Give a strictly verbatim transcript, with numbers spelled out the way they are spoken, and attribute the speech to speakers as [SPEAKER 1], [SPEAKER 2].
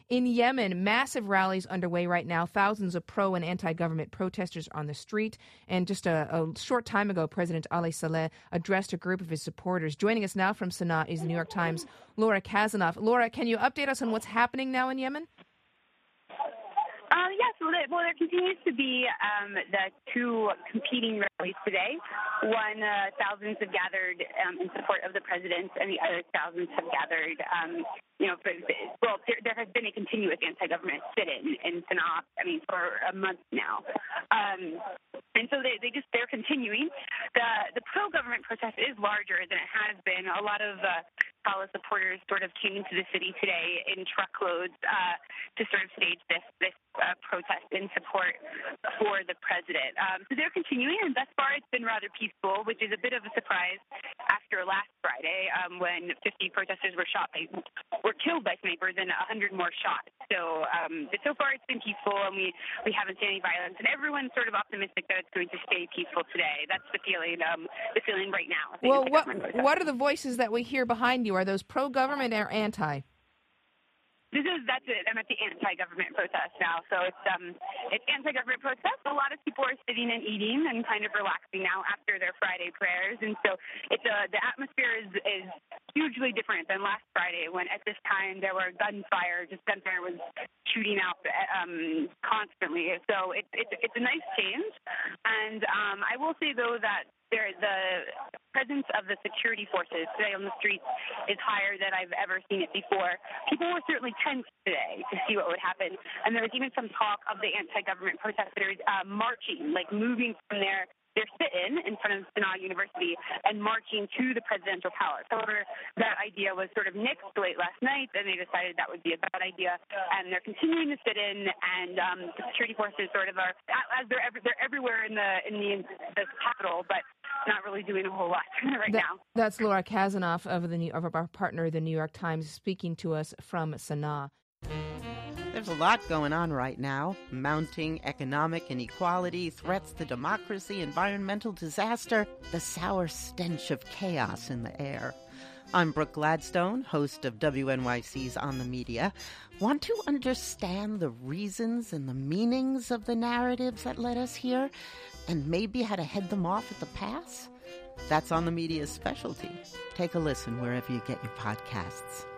[SPEAKER 1] In Yemen, massive rallies underway right now. Thousands of pro and anti-government protesters on the street. And just a, a short time ago, President Ali Saleh addressed a group of his supporters. Joining us now from Sana'a is the New York Times' Laura Kazanoff. Laura, can you update us on what's happening now in Yemen?
[SPEAKER 2] Uh, yes, well, there, well, there continues to be um, the two competing rallies today. One, uh, thousands have gathered um, in support of the president, and the other thousands have gathered, um, you know, for, well, there, there has been a continuous anti-government sit-in in Sana'a, I mean, for a month now. Um, and so they, they just, they're continuing. The, the pro-government protest is larger than it has been. A lot of uh, Salah supporters sort of came into the city today in truckloads uh, to sort of stage this, this uh, protest in support for the president. Um, so they're continuing, and thus far it's been rather peaceful, which is a bit of a surprise after last Friday um, when fifty protesters were shot, by, were killed by snipers and one hundred more shot. So um, so far it's been peaceful, and we, we haven't seen any violence, and everyone's sort of optimistic that it's going to stay peaceful today. That's the feeling, um, the feeling right now.
[SPEAKER 1] Well, what what are the voices that we hear behind you? Are those pro-government or anti?
[SPEAKER 2] This is that's it. I'm at the anti-government protest now, so it's um it's anti-government protest. A lot of people are sitting and eating and kind of relaxing now after their Friday prayers, and so it's uh, the atmosphere is is hugely different than last Friday when at this time there were gunfire, just gunfire was shooting out um constantly. So it's it's it's a nice change, and um I will say though that there the presence of the security forces today on the streets is higher than I've ever seen it before. People were certainly tense today to see what would happen. And there was even some talk of the anti-government protesters uh, marching, like moving from their, their sit-in in front of Sana'a University and marching to the presidential palace. However, that idea was sort of nixed late last night, and they decided that would be a bad idea. And they're continuing to sit in, and um, the security forces sort of are, as they're, every, they're everywhere in the in the, the capital, but not really doing a whole lot right that, now.
[SPEAKER 1] That's Laura Kazanoff of the of our partner, the New York Times, speaking to us from Sana'a.
[SPEAKER 3] There's a lot going on right now. Mounting economic inequality, threats to democracy, environmental disaster, the sour stench of chaos in the air. I'm Brooke Gladstone, host of W N Y C's On the Media. Want to understand the reasons and the meanings of the narratives that led us here, and maybe how to head them off at the pass? That's On the Media's specialty. Take a listen wherever you get your podcasts.